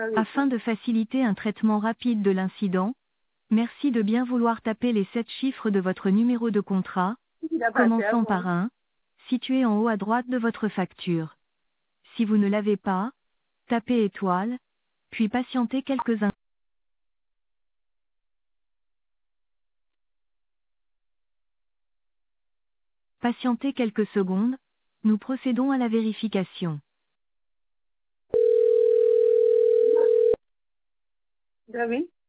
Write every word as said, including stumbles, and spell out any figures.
Afin de faciliter un traitement rapide de l'incident, merci de bien vouloir taper les sept chiffres de votre numéro de contrat, commençant par un, situé en haut à droite de votre facture. Si vous ne l'avez pas, tapez étoile, puis patientez quelques instants. Patientez quelques secondes, nous procédons à la vérification. David